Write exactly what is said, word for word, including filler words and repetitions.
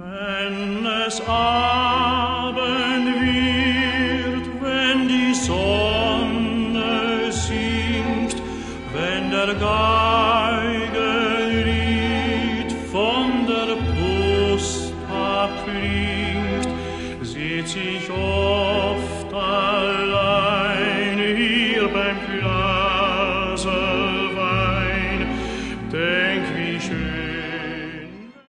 Wenn es Abend wird, wenn die Sonne sinkt, wenn der Geigenlied von der Brust abklingt, sitz ich oft